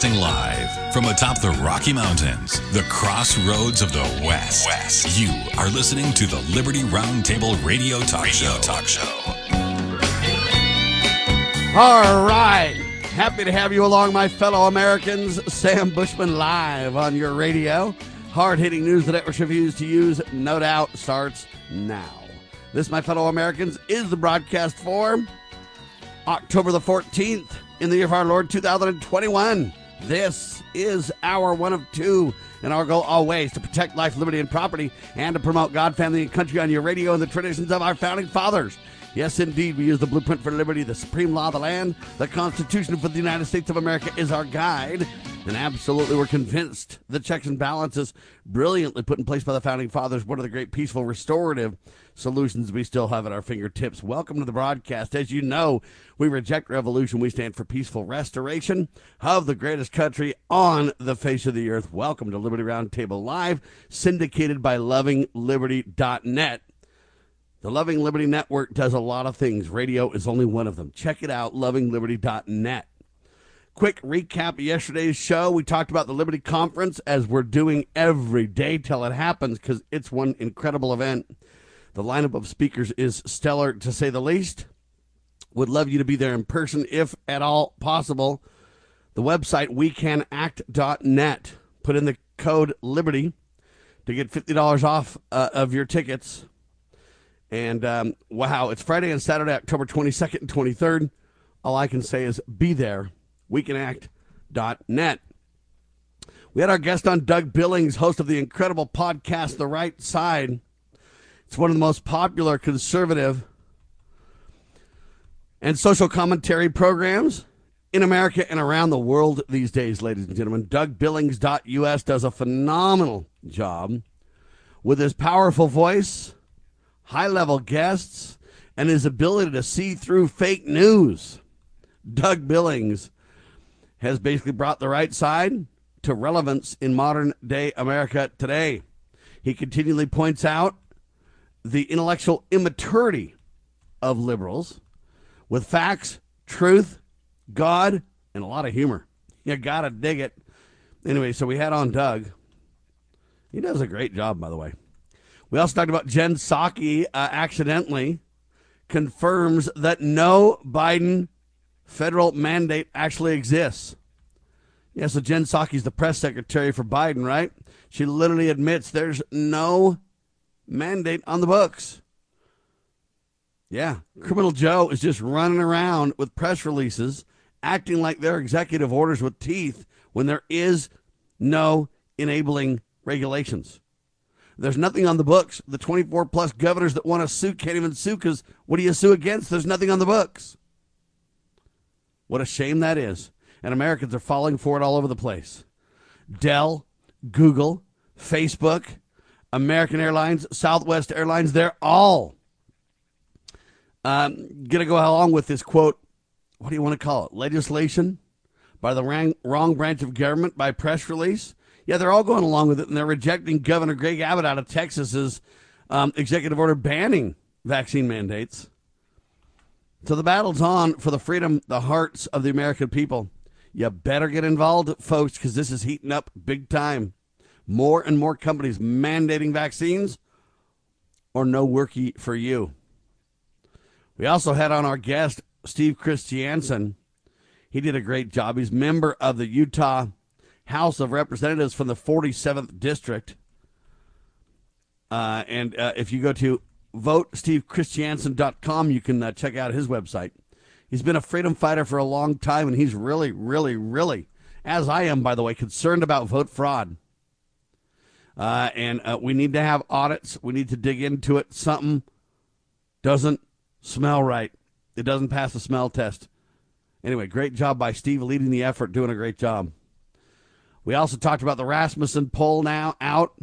Broadcasting live from atop the Rocky Mountains, the crossroads of the West. You are listening to the Liberty Roundtable Radio Talk Show. All right. Happy to have you along, my fellow Americans. Sam Bushman live on your radio. Hard-hitting news the network refused to use, no doubt, starts now. This, my fellow Americans, is the broadcast for October the 14th in the year of our Lord 2021. This is hour one of two, and our goal always to protect life, liberty, and property, and to promote God, family, and country on your radio and the traditions of our founding fathers. Yes, indeed, we use the blueprint for liberty, the supreme law of the land. The Constitution for the United States of America is our guide. And absolutely, we're convinced the checks and balances brilliantly put in place by the founding fathers, one of the great peaceful restorative solutions we still have at our fingertips. Welcome to the broadcast. As you know, we reject revolution. We stand for peaceful restoration of the greatest country on the face of the earth. Welcome to Liberty Roundtable Live, syndicated by LovingLiberty.net. The Loving Liberty Network does a lot of things. Radio is only one of them. Check it out, LovingLiberty.net. Quick recap of yesterday's show. We talked about the Liberty Conference, as we're doing every day till it happens, because it's one incredible event. The lineup of speakers is stellar, to say the least. Would love you to be there in person, if at all possible. The website, wecanact.net. Put in the code LIBERTY to get $50 off of your tickets. And, wow, it's Friday and Saturday, October 22nd and 23rd. All I can say is be there. WeCanAct.net. We had our guest on, Doug Billings, host of the incredible podcast, The Right Side. It's one of the most popular conservative and social commentary programs in America and around the world these days, ladies and gentlemen. DougBillings.us does a phenomenal job with his powerful voice, high-level guests, and his ability to see through fake news. Doug Billings has basically brought the right side to relevance in modern-day America today. He continually points out the intellectual immaturity of liberals with facts, truth, God, and a lot of humor. You gotta dig it. Anyway, so we had on Doug. He does a great job, by the way. We also talked about Jen Psaki accidentally confirms that no Biden federal mandate actually exists. Yeah, so Jen Psaki's the press secretary for Biden, right? She literally admits there's no mandate on the books. Yeah, Criminal Joe is just running around with press releases, acting like they're executive orders with teeth when there is no enabling regulations. There's nothing on the books. The 24-plus governors that want to sue can't even sue, because what do you sue against? There's nothing on the books. What a shame that is. And Americans are falling for it all over the place. Dell, Google, Facebook, American Airlines, Southwest Airlines, they're all going to go along with this, quote, what do you want to call it, legislation by the wrong branch of government by press release? Yeah, they're all going along with it, and they're rejecting Governor Greg Abbott out of Texas's executive order banning vaccine mandates. So the battle's on for the freedom, the hearts of the American people. You better get involved, folks, because this is heating up big time. More and more companies mandating vaccines, or no worky for you. We also had on our guest, Steve Christiansen. He did a great job. He's member of the Utah House of Representatives from the 47th District. And if you go to VoteSteveChristiansen.com, you can check out his website. He's been a freedom fighter for a long time, and he's really, really, really, as I am, by the way, concerned about vote fraud. And we need to have audits. We need to dig into it. Something doesn't smell right. It doesn't pass the smell test. Anyway, great job by Steve leading the effort, doing a great job. We also talked about the Rasmussen poll now out.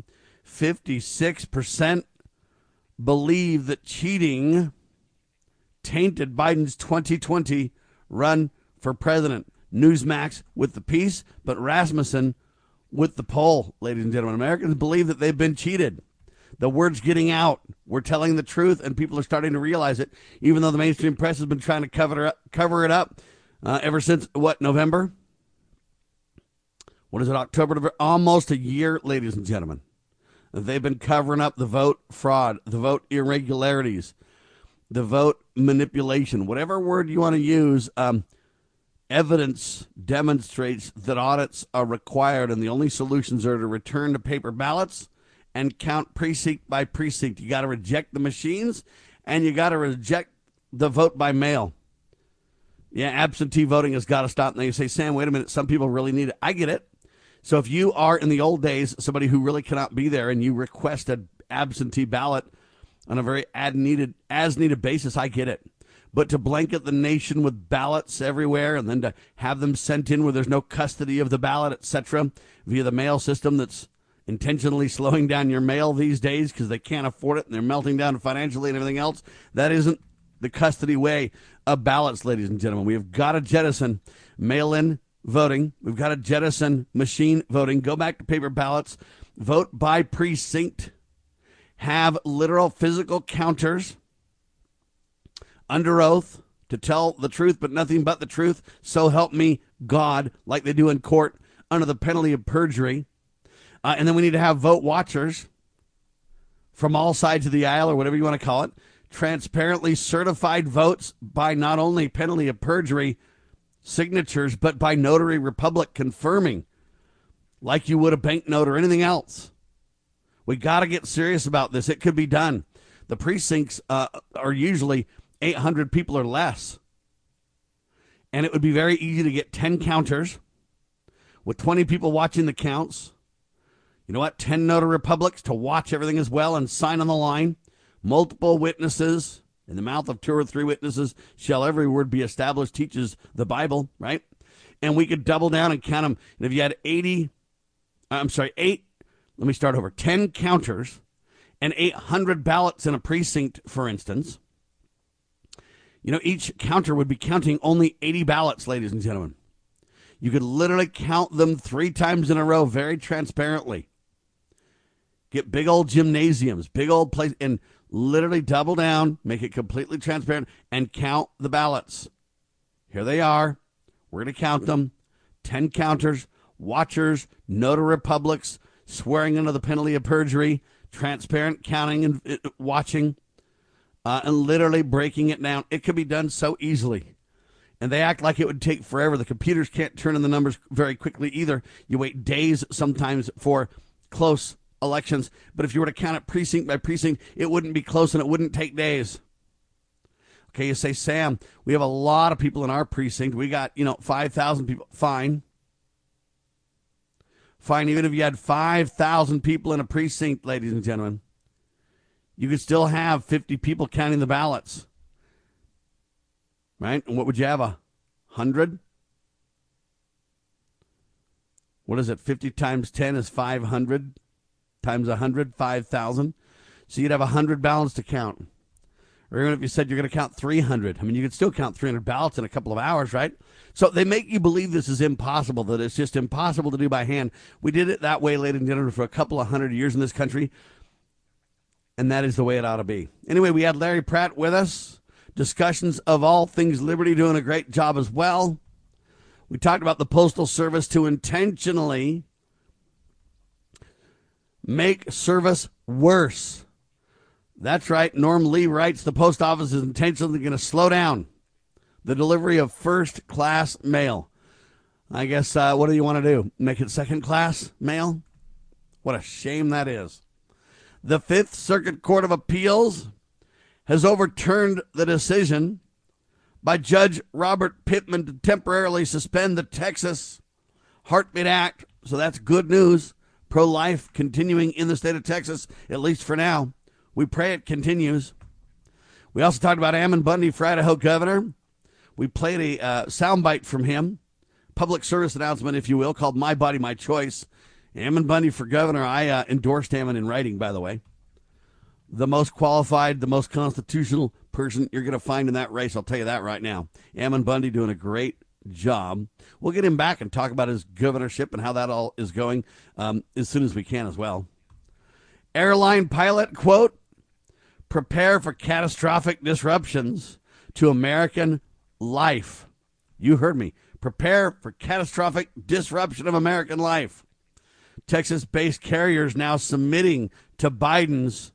56% believe that cheating tainted Biden's 2020 run for president. Newsmax with the piece, but Rasmussen with the poll, ladies and gentlemen. Americans believe that they've been cheated. The word's getting out. We're telling the truth, and people are starting to realize it, even though the mainstream press has been trying to cover it up ever since, November? What is it, October, November? Almost a year, ladies and gentlemen. They've been covering up the vote fraud, the vote irregularities, the vote manipulation, whatever word you want to use. Evidence demonstrates that audits are required, and the only solutions are to return to paper ballots and count precinct by precinct. You got to reject the machines, and you got to reject the vote by mail. Yeah, absentee voting has got to stop. And they say, Sam, wait a minute, some people really need it. I get it. So if you are, in the old days, somebody who really cannot be there and you request an absentee ballot on a very as-needed basis, I get it. But to blanket the nation with ballots everywhere and then to have them sent in where there's no custody of the ballot, etc., via the mail system that's intentionally slowing down your mail these days because they can't afford it and they're melting down financially and everything else, that isn't the custody way of ballots, ladies and gentlemen. We have got to jettison mail-in voting. We've got to jettison machine voting. Go back to paper ballots. Vote by precinct. Have literal physical counters under oath to tell the truth, but nothing but the truth. So help me God, like they do in court under the penalty of perjury. And then we need to have vote watchers from all sides of the aisle, or whatever you want to call it. Transparently certified votes by not only penalty of perjury signatures, but by notary republic confirming, like you would a banknote or anything else. We got to get serious about this. It could be done. The precincts are usually 800 people or less. And it would be very easy to get 10 counters with 20 people watching the counts. You know what? 10 notary republics to watch everything as well and sign on the line. Multiple witnesses. In the mouth of 2 or 3 witnesses shall every word be established, teaches the Bible, right? And we could double down and count them. And if you had 10 counters and 800 ballots in a precinct, for instance, you know, each counter would be counting only 80 ballots, ladies and gentlemen. You could literally count them 3 times in a row very transparently. Get big old gymnasiums, big old place, and literally double down, make it completely transparent, and count the ballots. Here they are. We're going to count them. 10 counters, watchers, notary republics, swearing under the penalty of perjury, transparent counting and watching, and literally breaking it down. It could be done so easily. And they act like it would take forever. The computers can't turn in the numbers very quickly either. You wait days sometimes for close elections, but if you were to count it precinct by precinct, it wouldn't be close and it wouldn't take days. Okay, you say, Sam, we have a lot of people in our precinct. We got, 5,000 people. Fine. Even if you had 5,000 people in a precinct, ladies and gentlemen, you could still have 50 people counting the ballots. Right? And what would you have, 100? What is it? 50 times 10 is 500. Times 100, 5,000. So you'd have 100 ballots to count. Or even if you said you're going to count 300. I mean, you could still count 300 ballots in a couple of hours, right? So they make you believe this is impossible, that it's just impossible to do by hand. We did it that way, ladies and gentlemen, for a couple of 100 years in this country. And that is the way it ought to be. Anyway, we had Larry Pratt with us. Discussions of all things liberty, doing a great job as well. We talked about the Postal Service to intentionally make service worse. That's right. Norm Lee writes the post office is intentionally going to slow down the delivery of first-class mail. I guess, what do you want to do? Make it second-class mail? What a shame that is. The Fifth Circuit Court of Appeals has overturned the decision by Judge Robert Pittman to temporarily suspend the Texas Heartbeat Act. So that's good news. Pro-life continuing in the state of Texas, at least for now. We pray it continues. We also talked about Ammon Bundy for Idaho governor. We played a soundbite from him, public service announcement, if you will, called My Body, My Choice. Ammon Bundy for governor. I endorsed Ammon in writing, by the way. The most qualified, the most constitutional person you're going to find in that race, I'll tell you that right now. Ammon Bundy doing a great job. We'll get him back and talk about his governorship and how that all is going as soon as we can as well. Airline pilot, quote, prepare for catastrophic disruptions to American life. You heard me. Prepare for catastrophic disruption of American life. Texas-based carriers now submitting to Biden's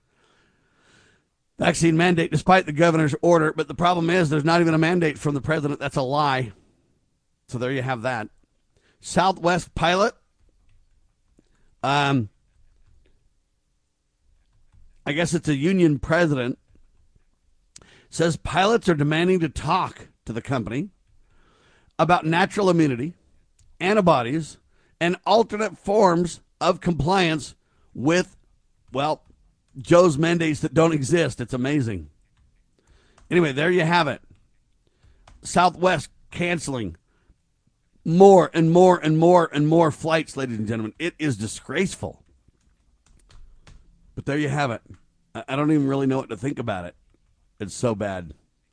vaccine mandate despite the governor's order. But the problem is there's not even a mandate from the president. That's a lie. So there you have that. Southwest pilot. I guess it's a union president. Says pilots are demanding to talk to the company about natural immunity, antibodies, and alternate forms of compliance with, well, Joe's mandates that don't exist. It's amazing. Anyway, there you have it. Southwest canceling more and more and more and more flights, ladies and gentlemen. It is disgraceful. But there you have it. I don't even really know what to think about it. It's so bad.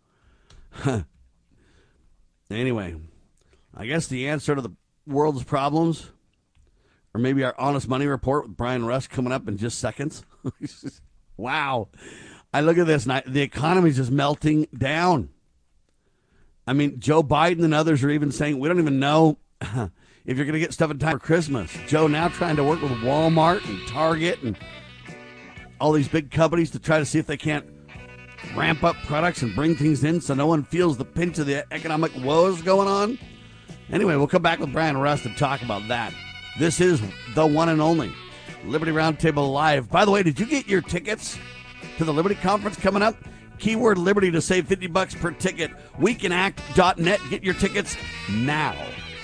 Anyway, I guess the answer to the world's problems, or maybe our Honest Money Report with Brian Rust coming up in just seconds. Wow. I look at this, and the economy's just melting down. I mean, Joe Biden and others are even saying, we don't even know if you're going to get stuff in time for Christmas. Joe now trying to work with Walmart and Target and all these big companies to try to see if they can't ramp up products and bring things in so no one feels the pinch of the economic woes going on. Anyway, we'll come back with Brian Rust and talk about that. This is the one and only Liberty Roundtable Live. By the way, did you get your tickets to the Liberty Conference coming up? Keyword Liberty to save $50 per ticket. WeCanAct.net. Get your tickets now.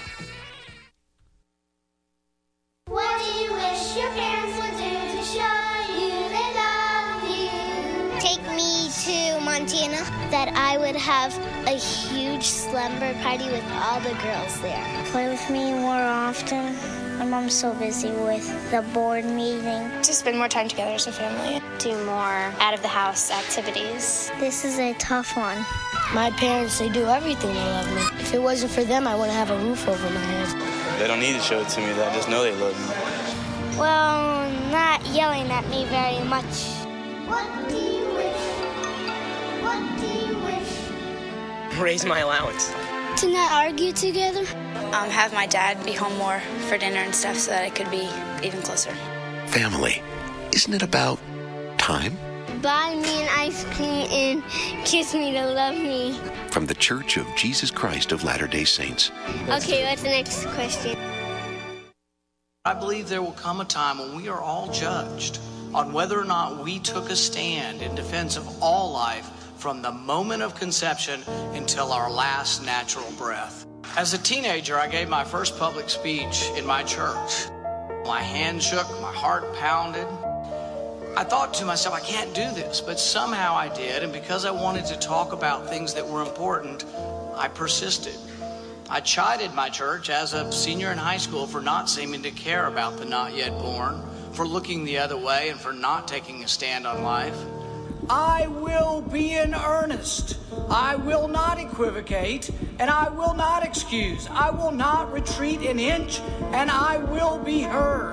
What do you wish your parents would do to show you they love you? Take me to Montana. That I would have a huge slumber party with all the girls there. Play with me more often. My mom's so busy with the board meeting. To spend more time together as a family. Do more out-of-the-house activities. This is a tough one. My parents, they do everything. They love me. If it wasn't for them, I wouldn't have a roof over my head. They don't need to show it to me. I just know they love me. Well, not yelling at me very much. What do you wish? What do you wish? Raise my allowance. To not argue together. Have my dad be home more for dinner and stuff so that I could be even closer. Family, isn't it about time? Buy me an ice cream and kiss me to love me. From the Church of Jesus Christ of Latter-day Saints. Okay, what's the next question? I believe there will come a time when we are all judged on whether or not we took a stand in defense of all life from the moment of conception until our last natural breath. As a teenager, I gave my first public speech in my church. My hand shook, my heart pounded. I thought to myself, I can't do this, but somehow I did, and because I wanted to talk about things that were important, I persisted. I chided my church as a senior in high school for not seeming to care about the not yet born, for looking the other way, and for not taking a stand on life. I will be in earnest. I will not equivocate, and I will not excuse. I will not retreat an inch, and I will be heard.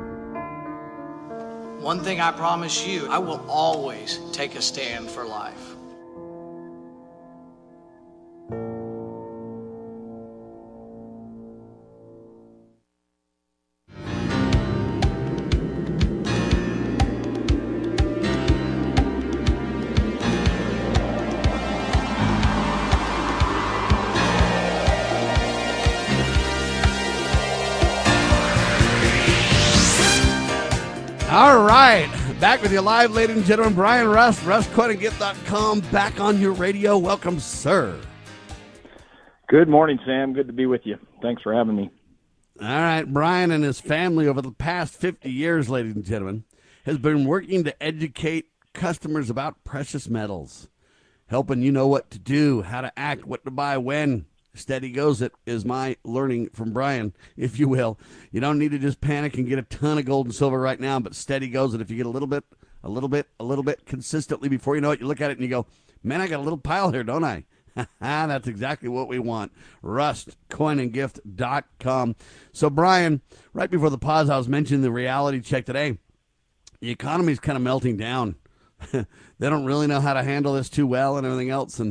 One thing I promise you, I will always take a stand for life. All right, back with you live, ladies and gentlemen. Brian Rust, RustQuitandGift.com, back on your radio. Welcome, sir. Good morning, Sam. Good to be with you. Thanks for having me. All right, Brian and his family over the past 50 years, ladies and gentlemen, has been working to educate customers about precious metals, helping you know what to do, how to act, what to buy, when. Steady goes it is my learning from Brian, if you will. You don't need to just panic and get a ton of gold and silver right now, but steady goes it. If you get a little bit consistently, before you know it, you look at it and you go, man, I got a little pile here, don't I? That's exactly what we want. RustCoinandGift.com. So, Brian, right before the pause, I was mentioning the reality check today. The economy's kind of melting down. They don't really know how to handle this too well and everything else. And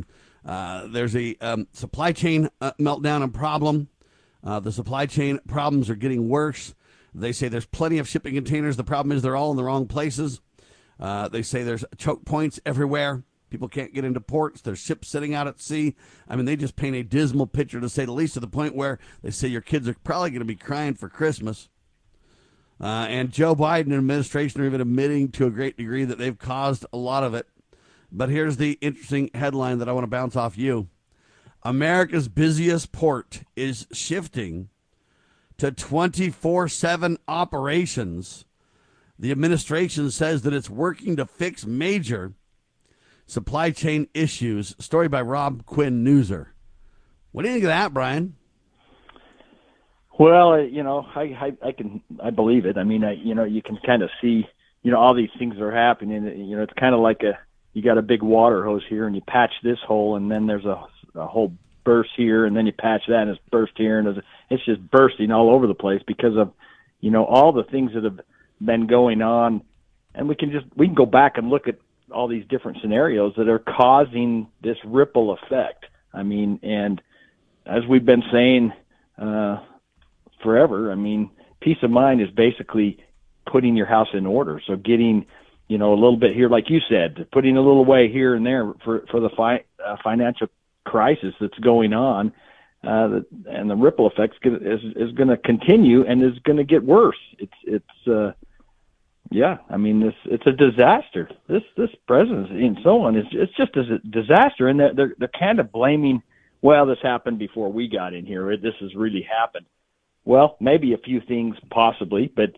There's a supply chain meltdown and problem. The supply chain problems are getting worse. They say there's plenty of shipping containers. The problem is they're all in the wrong places. They say there's choke points everywhere. People can't get into ports. There's ships sitting out at sea. I mean, they just paint a dismal picture, to say the least, to the point where they say your kids are probably going to be crying for Christmas. And Joe Biden and administration are even admitting to a great degree that they've caused a lot of it. But here's the interesting headline that I want to bounce off you. America's busiest port is shifting to 24/7 operations. The administration says that it's working to fix major supply chain issues. Story by Rob Quinn Newser. What do you think of that, Brian? Well, I believe it. I mean, you can kind of see, all these things are happening. It's kind of like you got a big water hose here and you patch this hole and then there's a whole burst here and then you patch that and it's burst here and it's just bursting all over the place because of, all the things that have been going on. And we can go back and look at all these different scenarios that are causing this ripple effect. I mean, and as we've been saying forever, I mean, peace of mind is basically putting your house in order. So getting, a little bit here, like you said, putting a little away here and there for the financial crisis that's going on, and the ripple effect is going to continue and is going to get worse. Yeah, I mean, it's a disaster. This presidency and so on it's just a disaster, and they're kind of blaming. Well, this happened before we got in here. This has really happened. Well, maybe a few things possibly, but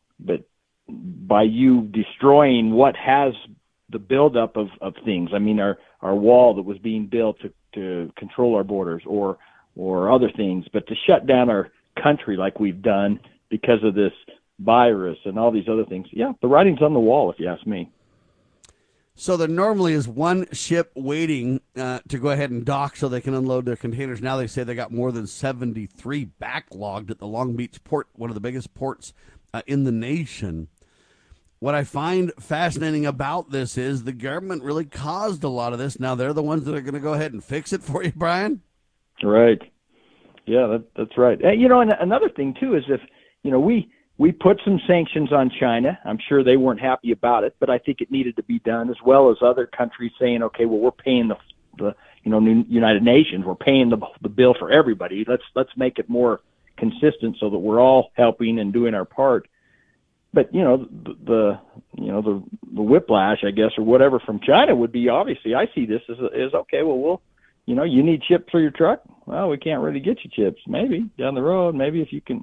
by you destroying what has the buildup of things. I mean, our wall that was being built to control our borders, or other things, but to shut down our country like we've done because of this virus and all these other things. Yeah, the writing's on the wall, if you ask me. So there normally is one ship waiting to go ahead and dock so they can unload their containers. Now they say they got more than 73 backlogged at the Long Beach port, one of the biggest ports in the nation. What I find fascinating about this is the government really caused a lot of this. Now they're the ones that are going to go ahead and fix it for you, Brian? Right. Yeah, that's right. And another thing, too, is if, we put some sanctions on China. I'm sure they weren't happy about it, but I think it needed to be done, as well as other countries saying, okay, well, we're paying the United Nations, we're paying the bill for everybody. Let's make it more consistent so that we're all helping and doing our part. But the whiplash, I guess, or whatever from China would be, obviously I see this as okay. Well, you need chips for your truck. Well, we can't really get you chips. Maybe down the road, maybe if you can,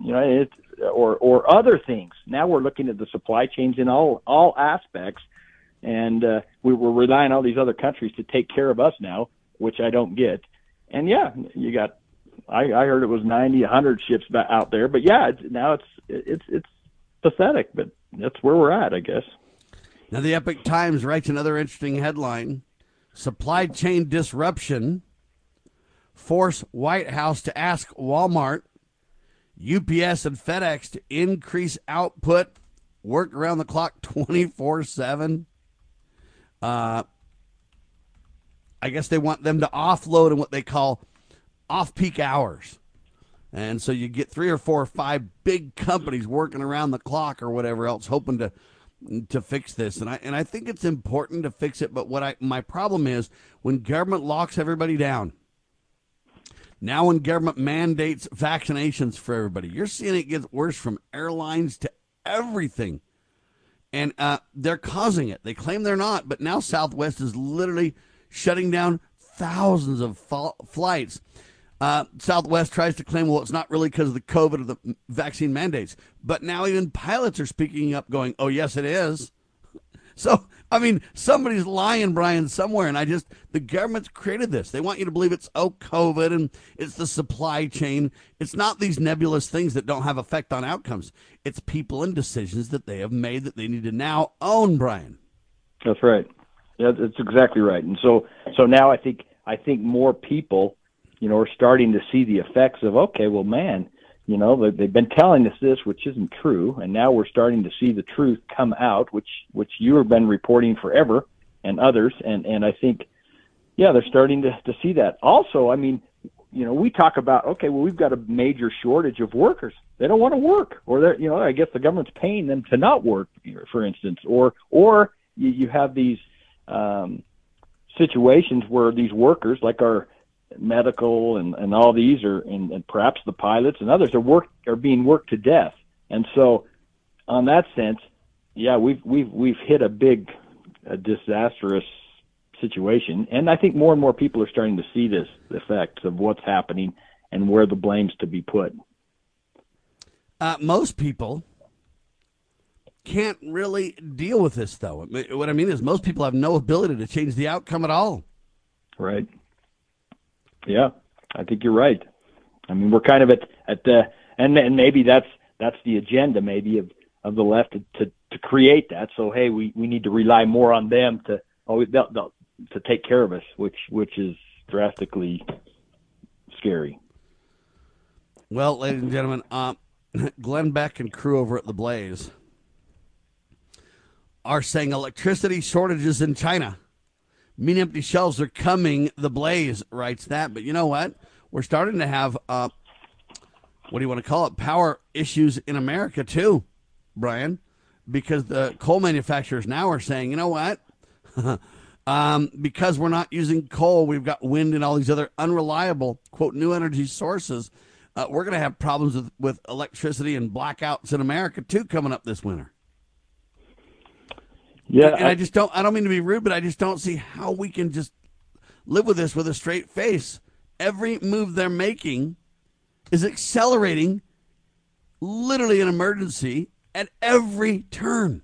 or other things. Now we're looking at the supply chains in all aspects, and we're relying on all these other countries to take care of us now, which I don't get. And yeah, you got. I heard it was 90, 100 ships out there, but yeah, it's pathetic. But that's where we're at, I guess. Now the Epoch Times writes another interesting headline: supply chain disruption force White House to ask Walmart, UPS, and FedEx to increase output, work around the clock 24/7. I guess they want them to offload in what they call off-peak hours. And so you get 3 or 4 or 5 big companies working around the clock or whatever else, hoping to fix this. And I think it's important to fix it. But my problem is when government locks everybody down. Now when government mandates vaccinations for everybody, you're seeing it get worse from airlines to everything. And they're causing it. They claim they're not, but now Southwest is literally shutting down thousands of flights. Southwest tries to claim, well, it's not really because of the COVID or the vaccine mandates. But now even pilots are speaking up going, oh, yes, it is. So, I mean, somebody's lying, Brian, somewhere. And the government's created this. They want you to believe it's, COVID and it's the supply chain. It's not these nebulous things that don't have effect on outcomes. It's people and decisions that they have made that they need to now own, Brian. That's right. Yeah, that's exactly right. And so now I think more people, are starting to see the effects of, okay, well, man, they've been telling us this, which isn't true, and now we're starting to see the truth come out, which you have been reporting forever, and others, and I think they're starting to see that. Also, I mean, we talk about, okay, well, we've got a major shortage of workers. They don't want to work, or they're, I guess the government's paying them to not work, for instance, or you have these situations where these workers, like our medical and all these and perhaps the pilots and others are being worked to death. And so on that sense, yeah, we've hit a big disastrous situation, and I think more and more people are starting to see the effects of what's happening and where the blame's to be put. Most people can't really deal with this, though. What I mean is most people have no ability to change the outcome at all. Right. Yeah, I think you're right. I mean, we're kind of at the and maybe that's the agenda maybe of the left to create that. So hey, we need to rely more on them to take care of us, which is drastically scary. Well, ladies and gentlemen, Glenn Beck and crew over at The Blaze are saying electricity shortages in China mean empty shelves are coming. The Blaze writes that. But you know what? We're starting to have, what do you want to call it, power issues in America too, Brian, because the coal manufacturers now are saying, you know what? Because we're not using coal, we've got wind and all these other unreliable, quote, new energy sources. We're going to have problems with electricity and blackouts in America too coming up this winter. Yeah, and I don't mean to be rude, but I just don't see how we can just live with this with a straight face. Every move they're making is accelerating literally an emergency at every turn.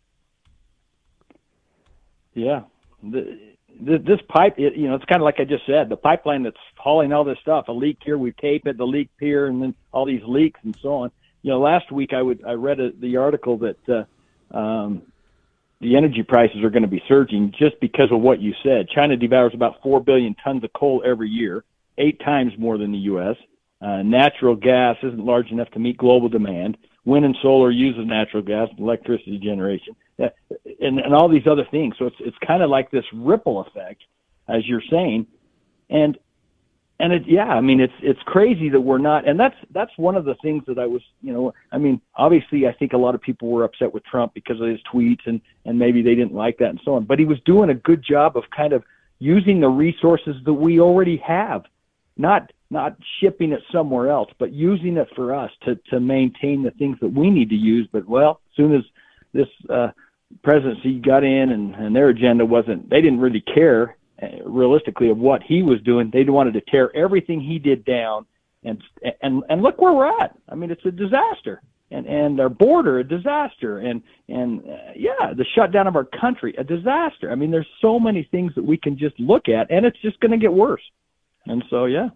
Yeah. This pipe, it's kind of like I just said, the pipeline that's hauling all this stuff, a leak here, we tape it, the leak here, and then all these leaks and so on. Last week I read the article that the energy prices are going to be surging just because of what you said. China devours about 4 billion tons of coal every year, 8 times more than the U.S. Natural gas isn't large enough to meet global demand. Wind and solar uses natural gas, electricity generation, and all these other things. So it's kind of like this ripple effect, as you're saying, and it's crazy that we're not. And that's one of the things that I was, obviously I think a lot of people were upset with Trump because of his tweets and maybe they didn't like that and so on. But he was doing a good job of kind of using the resources that we already have, not shipping it somewhere else, but using it for us to maintain the things that we need to use. But, well, as soon as this presidency got in and their agenda they didn't really care realistically of what he was doing. They wanted to tear everything he did down and look where we're at. I mean, it's a disaster. And our border, a disaster. And the shutdown of our country, a disaster. I mean, there's so many things that we can just look at, and it's just going to get worse. And so, yeah.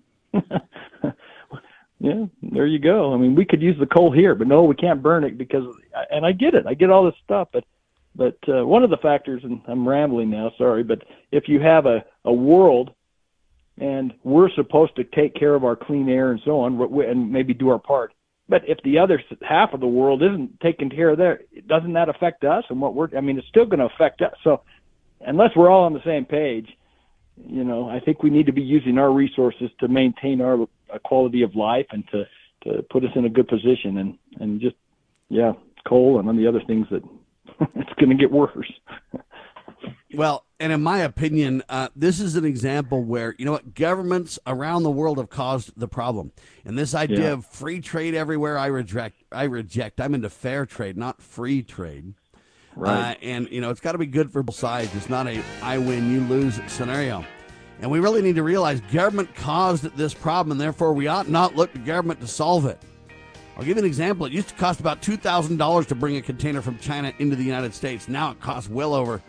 Yeah, there you go. I mean, we could use the coal here, but no, we can't burn it and I get it. I get all this stuff, but one of the factors, and I'm rambling now, sorry, but if you have a world and we're supposed to take care of our clean air and so on, and maybe do our part, but if the other half of the world isn't taking care of that, doesn't that affect us? And it's still going to affect us. So unless we're all on the same page, I think we need to be using our resources to maintain our quality of life and to put us in a good position and just, coal and on the other things that it's going to get worse. Well, and in my opinion, this is an example where, governments around the world have caused the problem. And this idea of free trade everywhere, I reject. I'm into fair trade, not free trade. Right. And it's got to be good for both sides. It's not a I win, you lose scenario. And we really need to realize government caused this problem, and therefore we ought not look to government to solve it. I'll give you an example. It used to cost about $2,000 to bring a container from China into the United States. Now it costs well over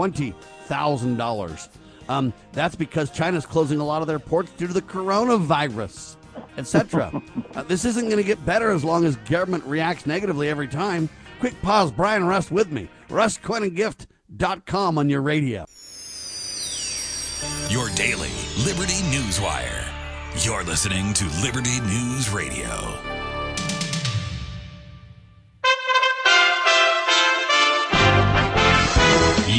$20,000. That's because China's closing a lot of their ports due to the coronavirus, etc. This isn't going to get better as long as government reacts negatively every time. Quick pause. Brian Rust with me. RustCoinandGift.com on your radio. Your daily Liberty News Wire. You're listening to Liberty News Radio.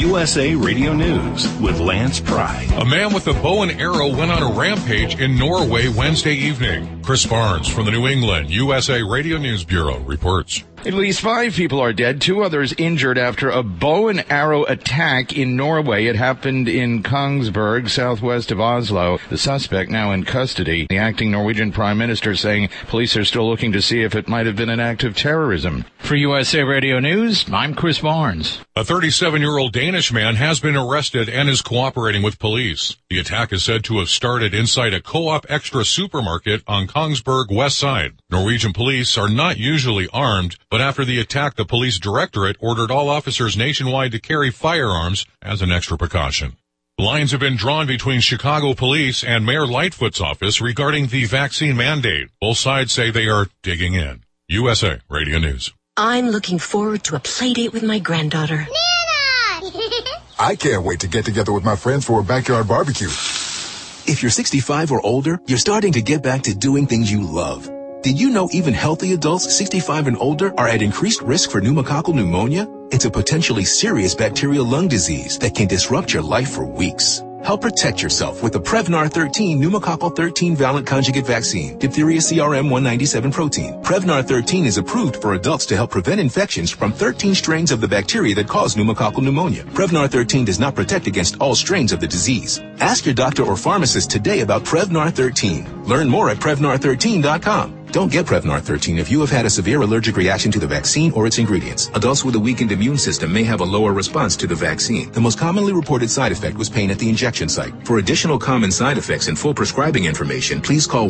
USA Radio News with Lance Pry. A man with a bow and arrow went on a rampage in Norway Wednesday evening. Chris Barnes from the New England USA Radio News Bureau reports. At least 5 people are dead, 2 others injured after a bow and arrow attack in Norway. It happened in Kongsberg, southwest of Oslo. The suspect now in custody. The acting Norwegian Prime Minister saying police are still looking to see if it might have been an act of terrorism. For USA Radio News, I'm Chris Barnes. A 37-year-old Danish man has been arrested and is cooperating with police. The attack is said to have started inside a Co-op Extra supermarket on Kongsberg West Side. Norwegian police are not usually armed, but after the attack, the police directorate ordered all officers nationwide to carry firearms as an extra precaution. Lines have been drawn between Chicago police and Mayor Lightfoot's office regarding the vaccine mandate. Both sides say they are digging in. USA Radio News. I'm looking forward to a play date with my granddaughter. Nana! I can't wait to get together with my friends for a backyard barbecue. If you're 65 or older, you're starting to get back to doing things you love. Did you know even healthy adults 65 and older are at increased risk for pneumococcal pneumonia? It's a potentially serious bacterial lung disease that can disrupt your life for weeks. Help protect yourself with the Prevnar 13 pneumococcal 13 valent conjugate vaccine, diphtheria CRM 197 protein. Prevnar 13 is approved for adults to help prevent infections from 13 strains of the bacteria that cause pneumococcal pneumonia. Prevnar 13 does not protect against all strains of the disease. Ask your doctor or pharmacist today about Prevnar 13. Learn more at Prevnar13.com. Don't get Prevnar 13 if you have had a severe allergic reaction to the vaccine or its ingredients. Adults with a weakened immune system may have a lower response to the vaccine. The most commonly reported side effect was pain at the injection site. For additional common side effects and full prescribing information, please call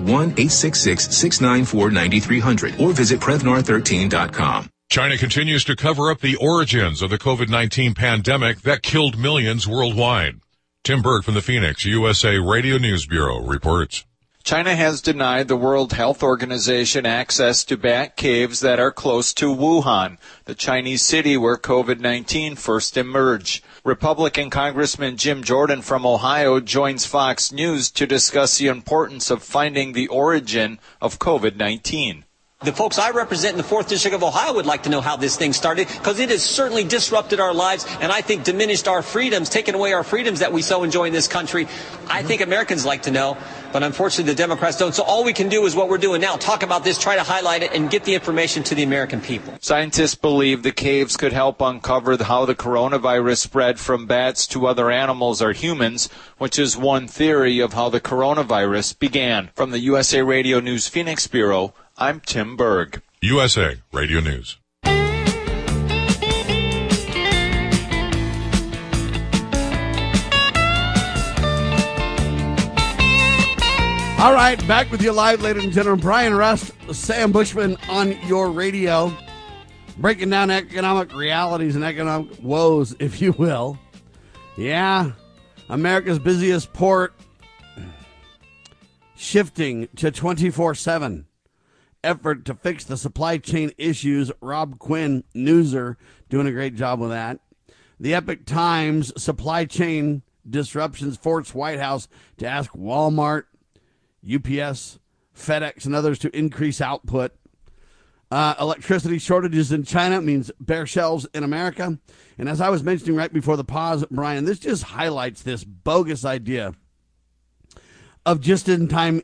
1-866-694-9300 or visit Prevnar13.com. China continues to cover up the origins of the COVID-19 pandemic that killed millions worldwide. Tim Berg from the Phoenix USA Radio News Bureau reports. China has denied the World Health Organization access to bat caves that are close to Wuhan, the Chinese city where COVID-19 first emerged. Republican Congressman Jim Jordan from Ohio joins Fox News to discuss the importance of finding the origin of COVID-19. The folks I represent in the 4th District of Ohio would like to know how this thing started, because it has certainly disrupted our lives and I think diminished our freedoms, taken away our freedoms that we so enjoy in this country. I think Americans like to know, but unfortunately the Democrats don't. So all we can do is what we're doing now, talk about this, try to highlight it, and get the information to the American people. Scientists believe the caves could help uncover how the coronavirus spread from bats to other animals or humans, which is one theory of how the coronavirus began. From the USA Radio News Phoenix Bureau, I'm Tim Berg. USA Radio News. All right, back with you live, ladies and gentlemen. Brian Rust, Sam Bushman on your radio, breaking down economic realities and economic woes, if you will. Yeah, America's busiest port shifting to 24/7. Effort to fix the supply chain issues. Rob Quinn, Newser, doing a great job with that. The Epic Times, supply chain disruptions force White House to ask Walmart, UPS, FedEx, and others to increase output. Electricity shortages in China means bare shelves in America. And as I was mentioning right before the pause, Brian, this just highlights this bogus idea of just-in-time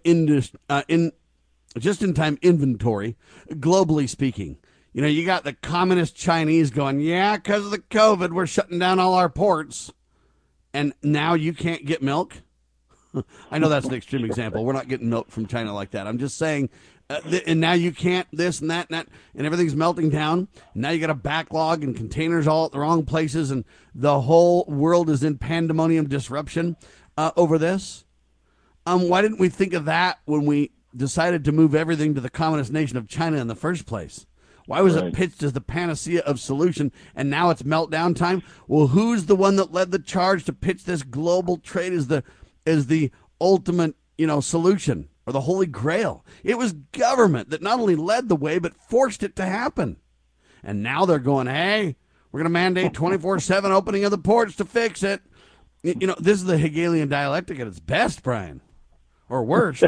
inventory, globally speaking. You know, you got the communist Chinese going, yeah, because of the COVID, we're shutting down all our ports. And now you can't get milk? I know that's an extreme example. We're not getting milk from China like that. I'm just saying, and now you can't this and that, and everything's melting down. Now you got a backlog and containers all at the wrong places, and the whole world is in pandemonium disruption over this. Why didn't we think of that when we decided to move everything to the communist nation of China in the first place? Why was it pitched as the panacea of solution, and now it's meltdown time? Well, who's the one that led the charge to pitch this global trade as the ultimate, solution, or the holy grail? It was government that not only led the way, but forced it to happen. And now they're going, hey, we're going to mandate 24/7 opening of the ports to fix it. This is the Hegelian dialectic at its best, Brian, or worst.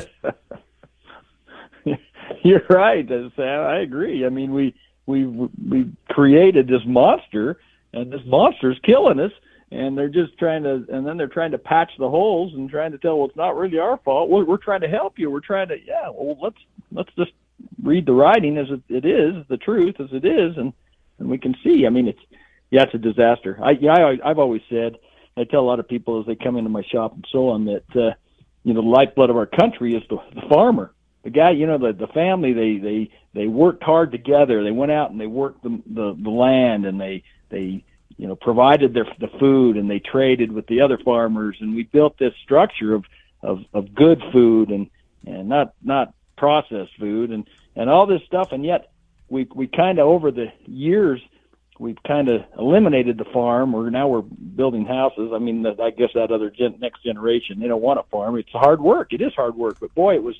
You're right, Sam. I agree. I mean, we created this monster, and this monster's killing us. and they're just trying to patch the holes and trying to tell, well, it's not really our fault. We're trying to help you. We're trying to, let's just read the writing as it is, the truth as it is, and we can see. I mean, it's a disaster. I've always said, I tell a lot of people as they come into my shop and so on that, the lifeblood of our country is the farmer. The guy, the family, they worked hard together. They went out and they worked the land, and they provided the food, and they traded with the other farmers, and we built this structure of good food and not processed food and all this stuff. And yet we kind of, over the years, we've kind of eliminated the farm, or now we're building houses. I mean, I guess that other next generation, they don't want a farm. It's hard work. It is hard work, but boy, it was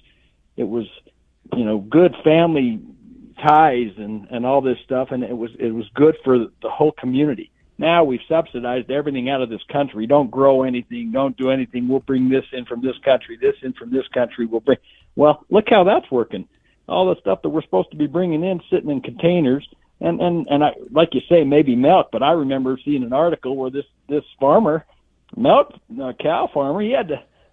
good family ties and all this stuff, and it was good for the whole community. Now we've subsidized everything out of this country. Don't grow anything. Don't do anything. We'll bring this in from this country. This in from this country. Well, look how that's working. All the stuff that we're supposed to be bringing in, sitting in containers, and I, like you say, maybe milk. But I remember seeing an article where this farmer, cow farmer, he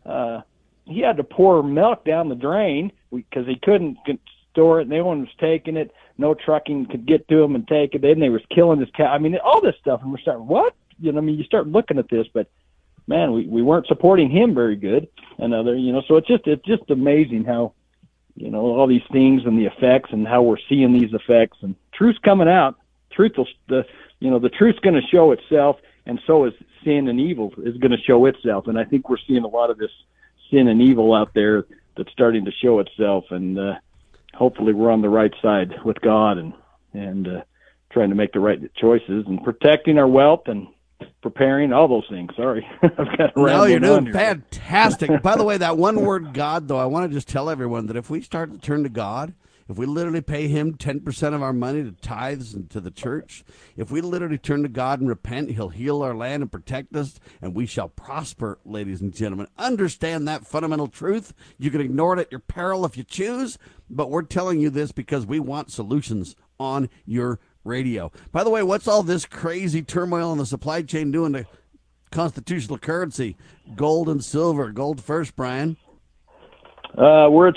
had to pour milk down the drain because he couldn't store it, and everyone was taking it. No trucking could get to him and take it. Then they was killing his cow. I mean, all this stuff, and we're starting, what? You start looking at this, but man, we weren't supporting him very good. And so it's just amazing how, all these things and the effects and how we're seeing these effects, and truth's coming out. The truth's going to show itself, and so is sin and evil is going to show itself. And I think we're seeing a lot of this sin and evil out there that's starting to show itself, and hopefully we're on the right side with God and trying to make the right choices and protecting our wealth and preparing all those things. Sorry. No, you're doing fantastic. By the way, that one word, God, though, I want to just tell everyone that if we start to turn to God, if we literally pay him 10% of our money to tithes and to the church, if we literally turn to God and repent, he'll heal our land and protect us, and we shall prosper, ladies and gentlemen. Understand that fundamental truth. You can ignore it at your peril if you choose, but we're telling you this because we want solutions on your radio. By the way, what's all this crazy turmoil in the supply chain doing to constitutional currency, gold and silver? Gold first, Brian. We're at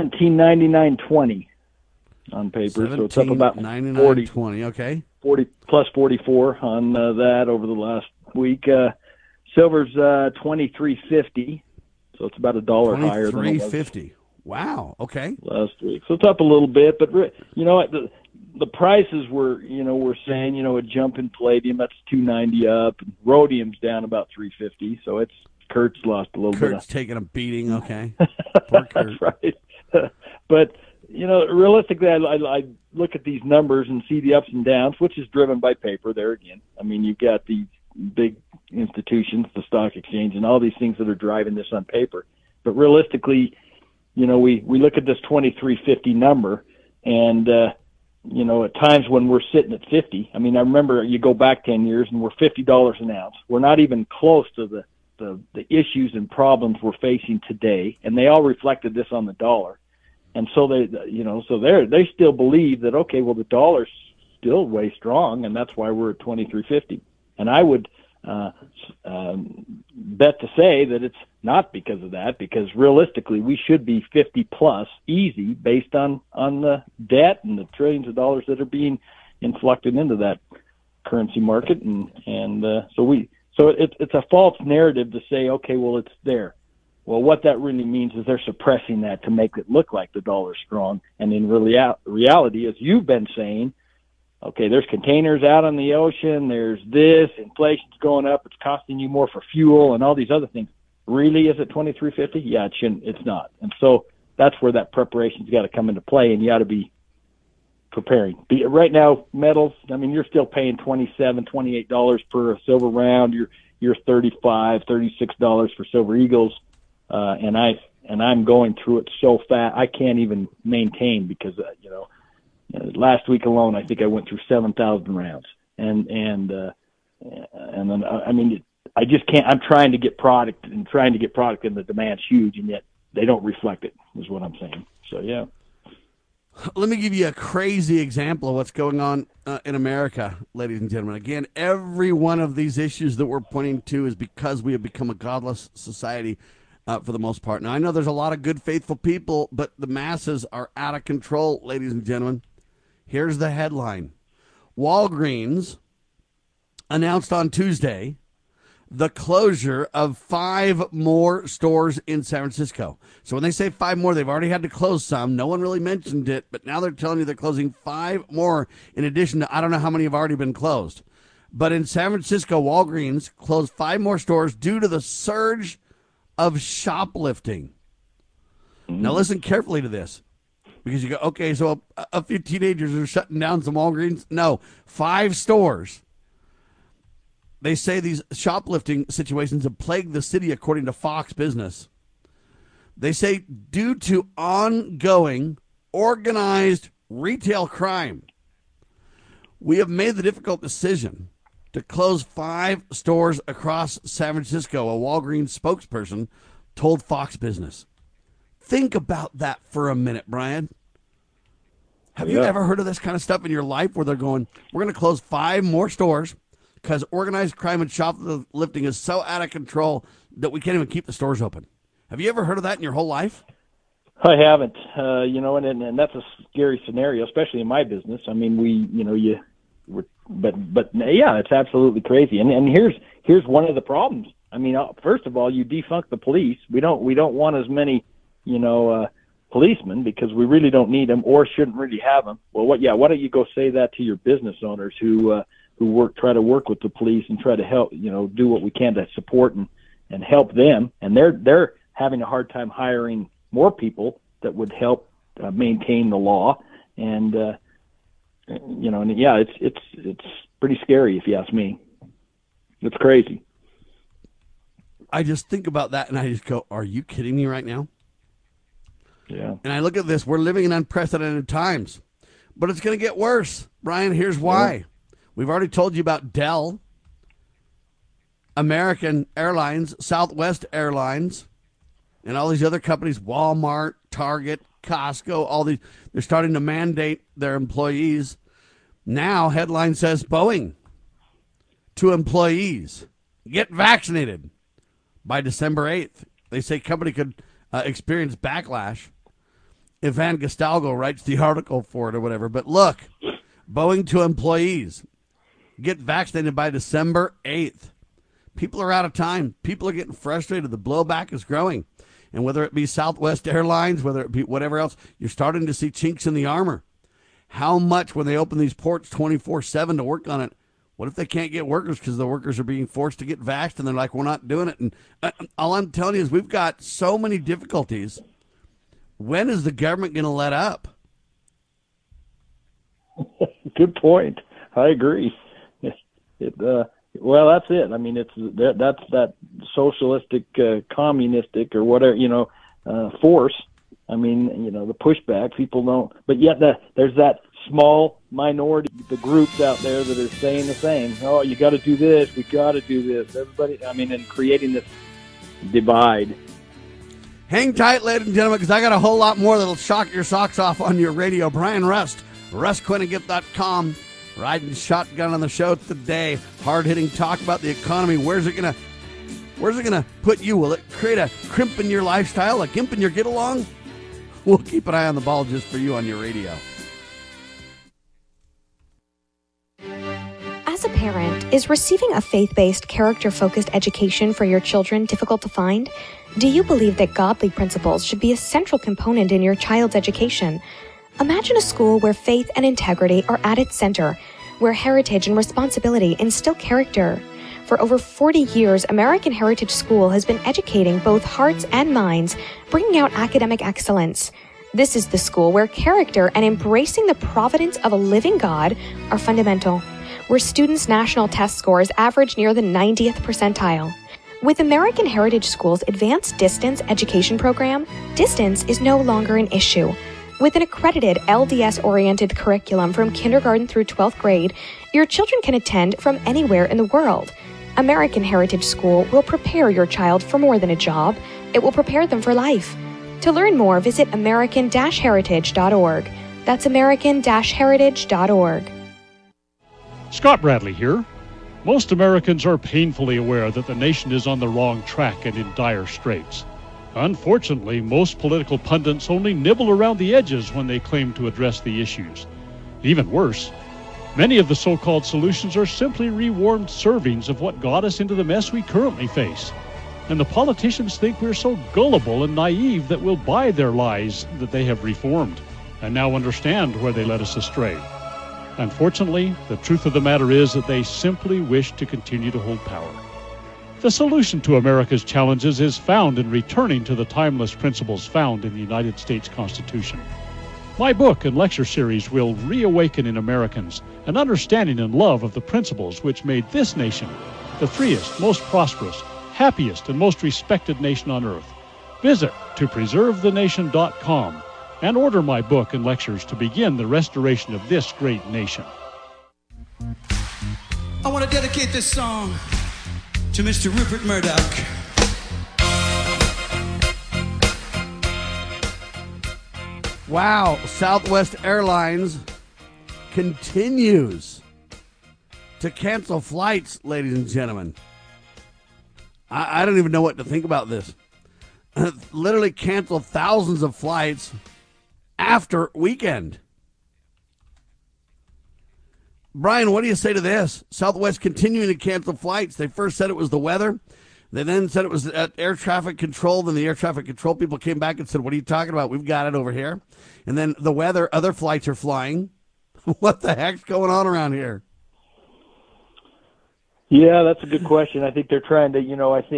$17.99.20 on paper, so it's up about 40.20. Okay, 40 plus 44 on that over the last week. Silver's $23.50, so it's about $1 higher than it was. $23.50. Wow. Okay. Last week, so it's up a little bit, but the prices were, we're saying, a jump in palladium, that's $2.90 up. Rhodium's down about $3.50, so Kurt's lost a little bit. Kurt's taking a beating. Okay. Poor Kurt. That's right. But realistically, I look at these numbers and see the ups and downs, which is driven by paper there again. I mean, you've got these big institutions, the stock exchange, and all these things that are driving this on paper. But realistically, we look at this 23.50 number, and at times when we're sitting at 50, I mean, I remember you go back 10 years and we're $50 an ounce. We're not even close to the issues and problems we're facing today, and they all reflected this on the dollar. And so they still believe that, okay, well, the dollar's still way strong, and that's why we're at 23.50. And I would bet to say that it's not because of that, because realistically we should be 50 plus easy based on the debt and the trillions of dollars that are being inflected into that currency market, so it's a false narrative to say, okay, well, it's there. Well, what that really means is they're suppressing that to make it look like the dollar's strong. And in reality, as you've been saying, okay, there's containers out on the ocean, there's this, inflation's going up, it's costing you more for fuel and all these other things. Really, is it $23.50? Yeah, it shouldn't. It's not. And so that's where that preparation's got to come into play, and you ought to be preparing. Right now, metals, I mean, you're still paying $27, $28 per silver round. You're $35, $36 for silver eagles. And I'm going through it so fast I can't even maintain because last week alone I think I went through 7,000 rounds, and then I mean I just can't. I'm trying to get product, and the demand's huge, and yet they don't reflect it. Is what I'm saying. So yeah. Let me give you a crazy example of what's going on in America, ladies and gentlemen. Again, every one of these issues that we're pointing to is because we have become a godless society for the most part. Now, I know there's a lot of good, faithful people, but the masses are out of control, ladies and gentlemen. Here's the headline. Walgreens announced on Tuesday the closure of 5 more stores in San Francisco. So when they say 5 more, they've already had to close some. No one really mentioned it, but now they're telling you they're closing 5 more in addition to, I don't know how many have already been closed. But in San Francisco, Walgreens closed 5 more stores due to the surge of shoplifting. Now listen carefully to this, because you go, okay, so a few teenagers are shutting down some Walgreens. No, 5 stores. They say these shoplifting situations have plagued the city, according to Fox Business. They say due to ongoing organized retail crime, we have made the difficult decision to close 5 stores across San Francisco, a Walgreens spokesperson told Fox Business. Think about that for a minute, Brian. Have you ever heard of this kind of stuff in your life where they're going, we're going to close 5 more stores because organized crime and shoplifting is so out of control that we can't even keep the stores open? Have you ever heard of that in your whole life? I haven't, and that's a scary scenario, especially in my business. I mean, but yeah, it's absolutely crazy. And here's one of the problems. I mean, first of all, you defunct the police. We don't want as many, policemen, because we really don't need them or shouldn't really have them. Well, why don't you go say that to your business owners who try to work with the police and try to help, do what we can to support and help them. And they're having a hard time hiring more people that would help maintain the law. And, it's pretty scary if you ask me. It's crazy. I just think about that and I just go, are you kidding me right now? Yeah. And I look at this, we're living in unprecedented times, but it's going to get worse. Brian, here's why. Yeah. We've already told you about Dell, American Airlines, Southwest Airlines, and all these other companies, Walmart, Target, Costco, all these, they're starting to mandate their employees. Now, headline says Boeing to employees, get vaccinated by December 8th. They say company could experience backlash if Van Gestalgo writes the article for it or whatever. But look, Boeing to employees, get vaccinated by December 8th. People are out of time. People are getting frustrated. The blowback is growing. And whether it be Southwest Airlines, whether it be whatever else, you're starting to see chinks in the armor. How much when they open these ports 24/7 to work on it? What if they can't get workers because the workers are being forced to get vaxxed and they're like, we're not doing it? And all I'm telling you is we've got so many difficulties. When is the government going to let up? Good point. I agree. Well, that's it. I mean, that's that socialistic, communistic, or whatever, force. I mean, the pushback, people don't. But yet there's that small minority, the groups out there that are saying the same. Oh, you got to do this. We got to do this. Everybody, and creating this divide. Hang tight, ladies and gentlemen, because I got a whole lot more that'll shock your socks off on your radio. Brian Rust, RustQuintonGift.com. Riding shotgun on the show today. Hard-hitting talk about the economy. Where's it gonna put you? Will it create a crimp in your lifestyle, a gimp in your get-along? We'll keep an eye on the ball just for you on your radio. As a parent, is receiving a faith-based, character-focused education for your children difficult to find? Do you believe that godly principles should be a central component in your child's education? Imagine a school where faith and integrity are at its center, where heritage and responsibility instill character. For over 40 years, American Heritage School has been educating both hearts and minds, bringing out academic excellence. This is the school where character and embracing the providence of a living God are fundamental, where students' national test scores average near the 90th percentile. With American Heritage School's advanced distance education program, distance is no longer an issue. With an accredited LDS-oriented curriculum from kindergarten through 12th grade, your children can attend from anywhere in the world. American Heritage School will prepare your child for more than a job. It will prepare them for life. To learn more, visit American-Heritage.org. That's American-Heritage.org. Scott Bradley here. Most Americans are painfully aware that the nation is on the wrong track and in dire straits. Unfortunately, most political pundits only nibble around the edges when they claim to address the issues. Even worse, many of the so-called solutions are simply rewarmed servings of what got us into the mess we currently face. And the politicians think we're so gullible and naive that we'll buy their lies that they have reformed and now understand where they led us astray. Unfortunately, the truth of the matter is that they simply wish to continue to hold power. The solution to America's challenges is found in returning to the timeless principles found in the United States Constitution. My book and lecture series will reawaken in Americans an understanding and love of the principles which made this nation the freest, most prosperous, happiest, and most respected nation on earth. Visit topreservethenation.com and order my book and lectures to begin the restoration of this great nation. I want to dedicate this song to Mr. Rupert Murdoch. Wow, Southwest Airlines continues to cancel flights, ladies and gentlemen. I don't even know what to think about this. Literally cancel thousands of flights after weekend. Brian, what do you say to this? Southwest continuing to cancel flights. They first said it was the weather. They then said it was air traffic control. Then the air traffic control people came back and said, what are you talking about? We've got it over here. And then the weather, other flights are flying. What the heck's going on around here? Yeah, that's a good question. I think they're trying to,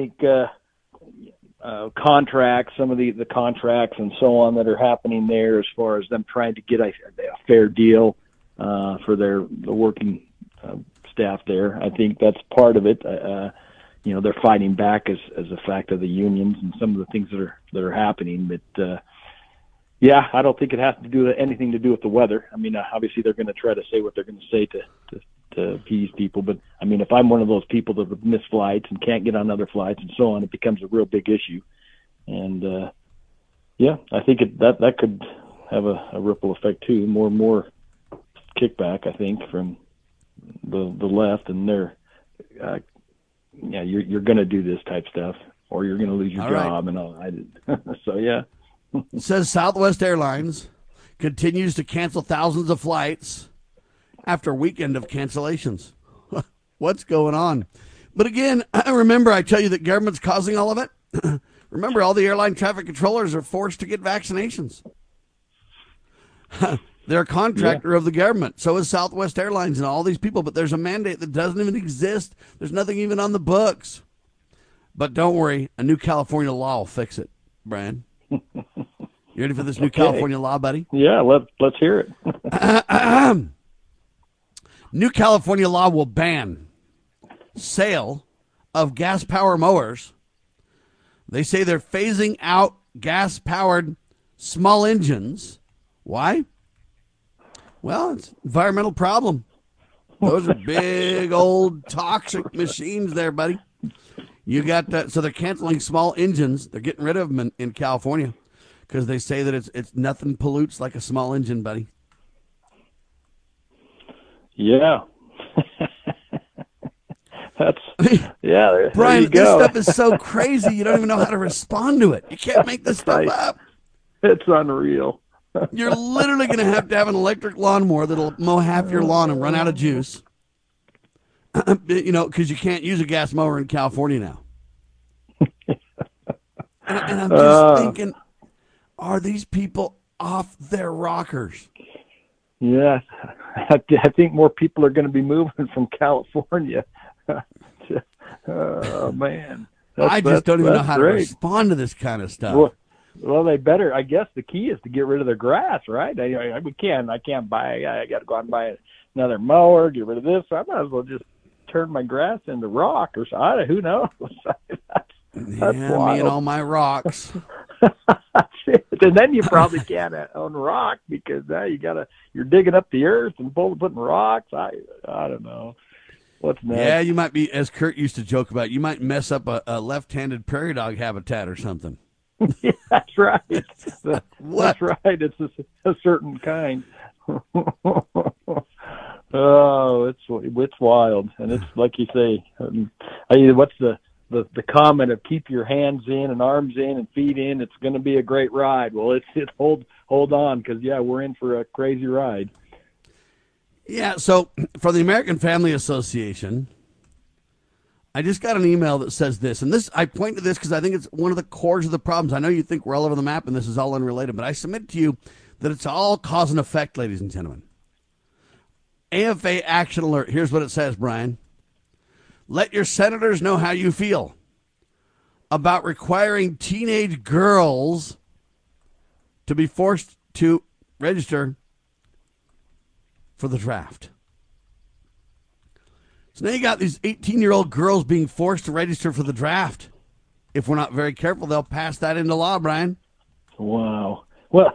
contracts, some of the contracts and so on that are happening there as far as them trying to get a fair deal for the working staff there. I think that's part of it. They're fighting back as a fact of the unions and some of the things that are happening. But yeah, I don't think it has to do anything to do with the weather. I mean, obviously they're going to try to say what they're going to say to appease people. But I mean, if I'm one of those people that would miss flights and can't get on other flights and so on, it becomes a real big issue. And yeah, I think that could have a ripple effect too. More and more kickback, I think, from the left, and they're you're going to do this type stuff, or you're going to lose your job, right. And all. So yeah. It says Southwest Airlines continues to cancel thousands of flights after a weekend of cancellations. What's going on? But again, remember, I tell you that government's causing all of it. Remember, all the airline traffic controllers are forced to get vaccinations. They're a contractor of the government. So is Southwest Airlines and all these people. But there's a mandate that doesn't even exist. There's nothing even on the books. But don't worry, a new California law will fix it, Brian. You ready for this new California law, buddy? Yeah, let's hear it. New California law will ban sale of gas-powered mowers. They say they're phasing out gas-powered small engines. Why? Well, it's an environmental problem. Those are big old toxic machines there, buddy. You got that. So they're canceling small engines. They're getting rid of them in California because they say that it's nothing pollutes like a small engine, buddy. Yeah. Yeah, Brian, this stuff is so crazy. You don't even know how to respond to it. You can't make this stuff up. It's unreal. You're literally going to have an electric lawnmower that'll mow half your lawn and run out of juice. Because you can't use a gas mower in California now. and I'm just thinking, are these people off their rockers? Yeah, I think more people are going to be moving from California. Oh, man. I just don't even know how to respond to this kind of stuff. Well, they better. I guess the key is to get rid of their grass, right? I can't buy. I got to go out and buy another mower, get rid of this. I might as well just turn my grass into rock or something. Who knows? That's me and all my rocks. And then you probably can't own rock because now you're digging up the earth and putting rocks. I don't know. What's next? Yeah, you might be, as Kurt used to joke about, you might mess up a left-handed prairie dog habitat or something. Yeah, that's right. That's right. It's a certain kind. Oh, it's wild, and it's like you say. What's the comment of keep your hands in and arms in and feet in? It's going to be a great ride. Well, it's hold on, because we're in for a crazy ride. Yeah. So from the American Family Association, I just got an email that says this, and this I point to this because I think it's one of the cores of the problems. I know you think we're all over the map and this is all unrelated, but I submit to you that it's all cause and effect, ladies and gentlemen. AFA Action Alert. Here's what it says, Brian. Let your senators know how you feel about requiring teenage girls to be forced to register for the draft. So now you got these 18-year-old girls being forced to register for the draft. If we're not very careful, they'll pass that into law, Brian. Wow. Well,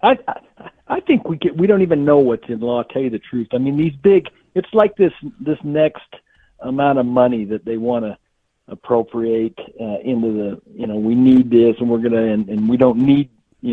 I think we don't even know what's in law, tell you the truth. I mean, it's like this next amount of money that they want to appropriate into we need this, and we're gonna, and we don't need, we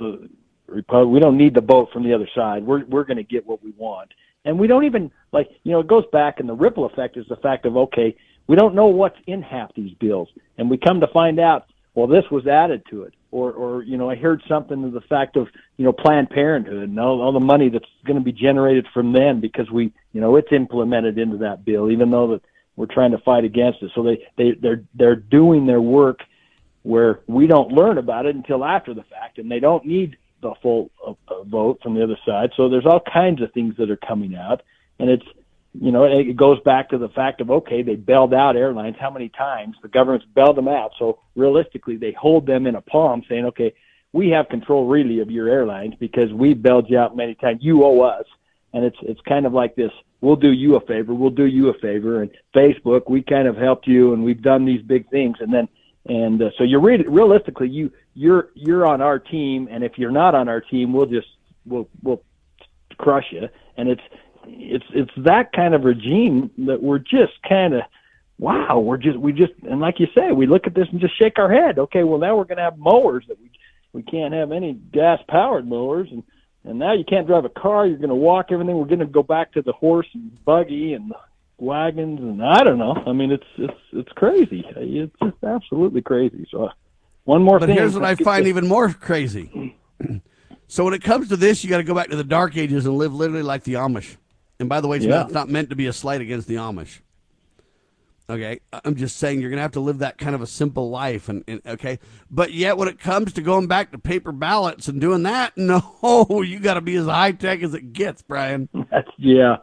don't need the vote from the other side. We're gonna get what we want, and we don't even it goes back, and the ripple effect is the fact of, okay, we don't know what's in half these bills, and we come to find out, well, this was added to it. Or I heard something to the fact of, Planned Parenthood and all the money that's going to be generated from them because it's implemented into that bill, even though that we're trying to fight against it. So they're doing their work where we don't learn about it until after the fact, and they don't need the full vote from the other side. So there's all kinds of things that are coming out, and it's, it goes back to the fact of, okay, they bailed out airlines. How many times the government's bailed them out? So realistically, they hold them in a palm saying, okay, we have control really of your airlines because we bailed you out many times. You owe us. And it's kind of like this, we'll do you a favor. And Facebook, we kind of helped you, and we've done these big things. So you're realistically, you're on our team. And if you're not on our team, we'll crush you. And it's that kind of regime that we're just kind of, wow, and like you say, we look at this and just shake our head. Okay, well, now we're going to have mowers that we can't have any gas powered mowers, and now you can't drive a car. You're going to walk everything. We're going to go back to the horse and buggy and wagons, and I don't know. I mean, it's crazy. It's just absolutely crazy. So one more thing. But here's what I find even more crazy. So when it comes to this, you got to go back to the dark ages and live literally like the Amish. And by the way, it's not meant to be a slight against the Amish. Okay, I'm just saying you're going to have to live that kind of a simple life. And okay, but yet when it comes to going back to paper ballots and doing that, no, you got to be as high tech as it gets, Brian. Yeah.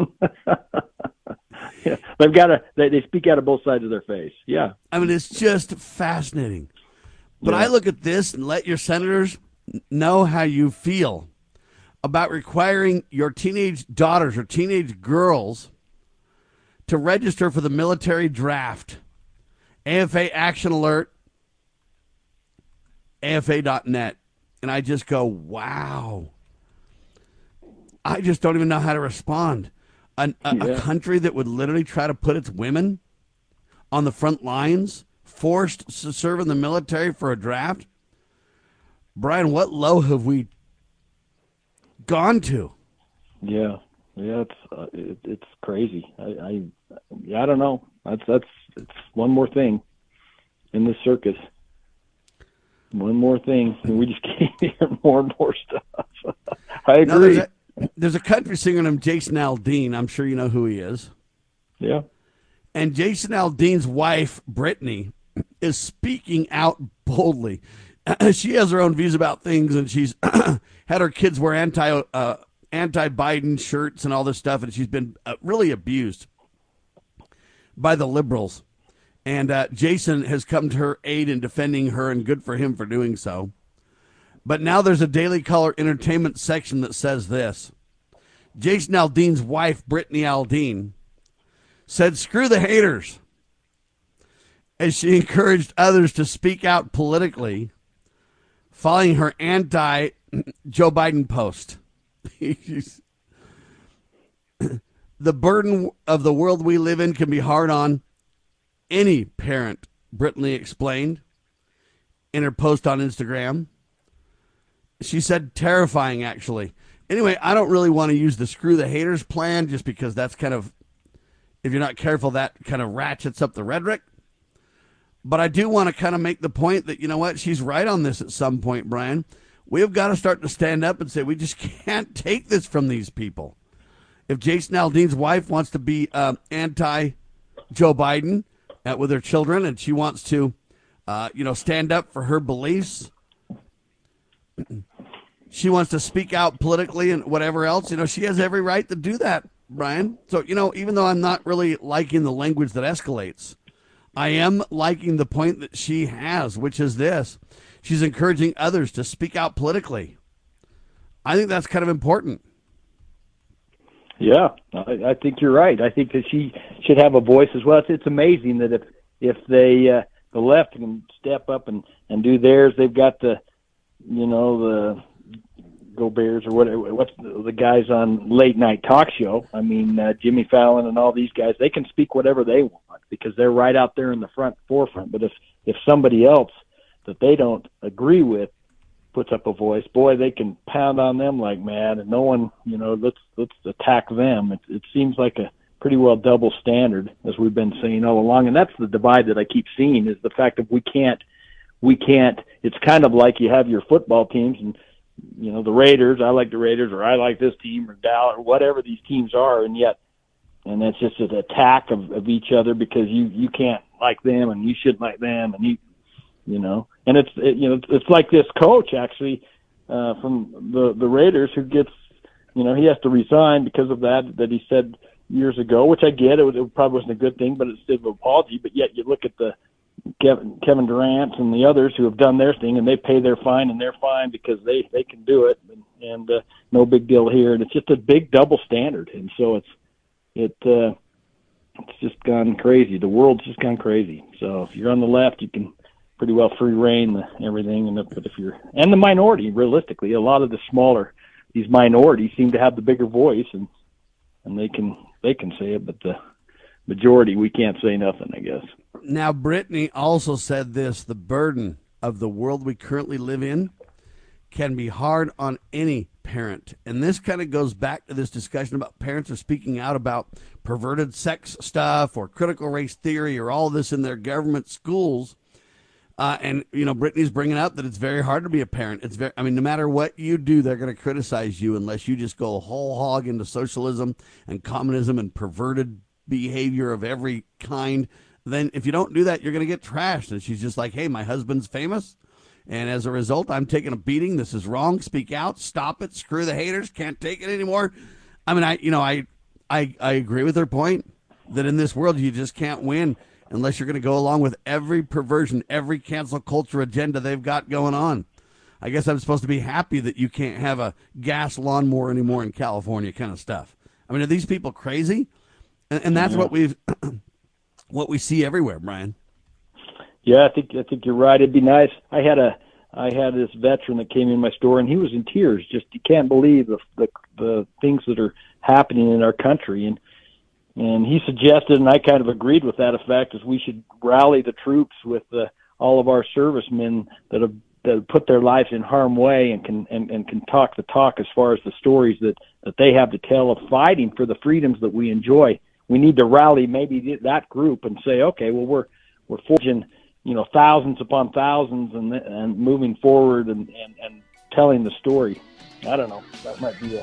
They've got to. They speak out of both sides of their face. Yeah. I mean, it's just fascinating. But I look at this and let your senators know how you feel about requiring your teenage daughters or teenage girls to register for the military draft. AFA Action Alert, AFA.net. And I just go, wow. I just don't even know how to respond. A country that would literally try to put its women on the front lines, forced to serve in the military for a draft. Brian, what low have we gone to? Yeah, it's crazy. I don't know. It's one more thing in this circus. One more thing, and we just keep hearing more and more stuff. I agree. Now, there's a country singer named Jason Aldean. I'm sure you know who he is. Yeah. And Jason Aldean's wife, Brittany, is speaking out boldly. She has her own views about things, and she's had her kids wear anti-Biden shirts and all this stuff, and she's been really abused by the liberals. And Jason has come to her aid in defending her, and good for him for doing so. But now there's a Daily Caller entertainment section that says this. Jason Aldean's wife, Brittany Aldean, said, "Screw the haters," as she encouraged others to speak out politically following her anti-Joe Biden post. The burden of the world we live in can be hard on any parent, Brittany explained in her post on Instagram. She said, terrifying, actually. Anyway, I don't really want to use the screw the haters plan just because that's kind of, if you're not careful, that kind of ratchets up the rhetoric. But I do want to kind of make the point that, you know what, she's right on this at some point, Brian. We have got to start to stand up and say we just can't take this from these people. If Jason Aldean's wife wants to be anti-Joe Biden with her children and she wants to, stand up for her beliefs, she wants to speak out politically and whatever else, she has every right to do that, Brian. So, even though I'm not really liking the language that escalates, I am liking the point that she has, which is this. She's encouraging others to speak out politically. I think that's kind of important. Yeah, I think you're right. I think that she should have a voice as well. It's amazing that if they the left can step up and do theirs, they've got the Go Bears or what's the guys on late night talk show. I mean, Jimmy Fallon and all these guys, they can speak whatever they want because they're right out there in the forefront. But if somebody else that they don't agree with puts up a voice, boy, they can pound on them like mad, and no one, let's attack them. It seems like a pretty well double standard, as we've been saying all along, and that's the divide that I keep seeing is the fact that we can't. It's kind of like you have your football teams, and the Raiders. I like the Raiders, or I like this team, or Dallas, or whatever these teams are, and that's just an attack of each other because you can't like them and you shouldn't like them, and and it's like this coach actually from the Raiders who gets, he has to resign because of that he said years ago, which I get. It probably wasn't a good thing, but it's still an apology. But yet you look at the Kevin Durant and the others who have done their thing, and they pay their fine, and they're fine because they can do it, and no big deal here. And it's just a big double standard, and so it's just gone crazy. The world's just gone crazy. So if you're on the left, you can pretty well free reign everything, but if you're the minority, realistically, a lot of these minorities seem to have the bigger voice, and they can say it, but the majority, we can't say nothing, I guess. Now, Brittany also said this: the burden of the world we currently live in can be hard on any parent. And this kind of goes back to this discussion about parents are speaking out about perverted sex stuff or critical race theory or all this in their government schools. And Brittany's bringing up that it's very hard to be a parent. No matter what you do, they're going to criticize you unless you just go whole hog into socialism and communism and perverted behavior of every kind. Then if you don't do that, you're going to get trashed. And she's just like, hey, my husband's famous, and as a result, I'm taking a beating. This is wrong. Speak out. Stop it. Screw the haters. Can't take it anymore. I agree with her point that in this world you just can't win unless you're going to go along with every perversion, every cancel culture agenda they've got going on. I guess I'm supposed to be happy that you can't have a gas lawnmower anymore in California kind of stuff. Are these people crazy? And that's what we see everywhere, Brian. Yeah, I think you're right. It'd be nice. I had this veteran that came in my store, and he was in tears. Just you can't believe the things that are happening in our country, and he suggested, and I kind of agreed with that effect, is we should rally the troops with all of our servicemen that have put their lives in harm's way and can talk the talk as far as the stories that they have to tell of fighting for the freedoms that we enjoy. We need to rally maybe that group and say, okay, well, we're forging, thousands upon thousands and moving forward and telling the story. I don't know. That might be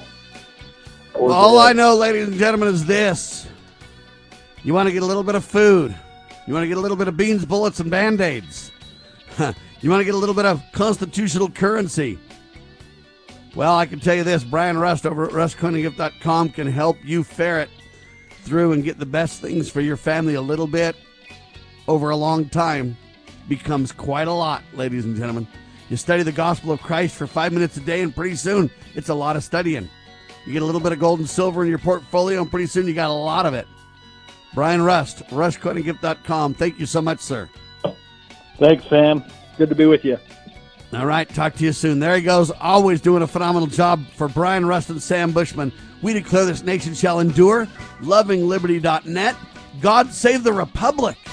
all I know, ladies and gentlemen, is this. You want to get a little bit of food. You want to get a little bit of beans, bullets, and Band-Aids. You want to get a little bit of constitutional currency. Well, I can tell you this. Brian Rust over at rustcoinandgift.com can help you ferret through and get the best things for your family. A little bit over a long time becomes quite a lot, ladies and gentlemen. You study the gospel of Christ for 5 minutes a day, and pretty soon it's a lot of studying. You get a little bit of gold and silver in your portfolio, and pretty soon you got a lot of it. Brian Rust, rustcoinandgift.com. Thank you so much, sir. Thanks, Sam. Good to be with you. All right, talk to you soon. There he goes, always doing a phenomenal job for Brian Rust and Sam Bushman. We declare this nation shall endure. LovingLiberty.net. God save the Republic.